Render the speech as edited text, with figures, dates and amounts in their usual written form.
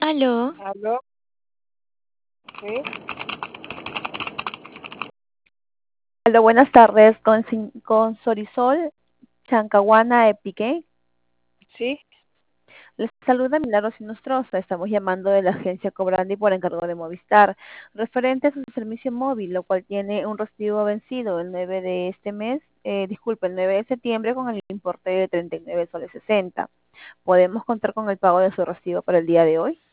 Aló, ¿Aló? Sí, Hola, buenas tardes con Sorisol Chancahuana de Piqué. sí. Les saluda Milagros Inostroza. Estamos llamando de la agencia Cobrandi por encargo de Movistar, referente a su servicio móvil, lo cual tiene un recibo vencido el 9 de este mes, el 9 de septiembre con el importe de 39 soles 60. ¿Podemos contar con el pago de su recibo para el día de hoy?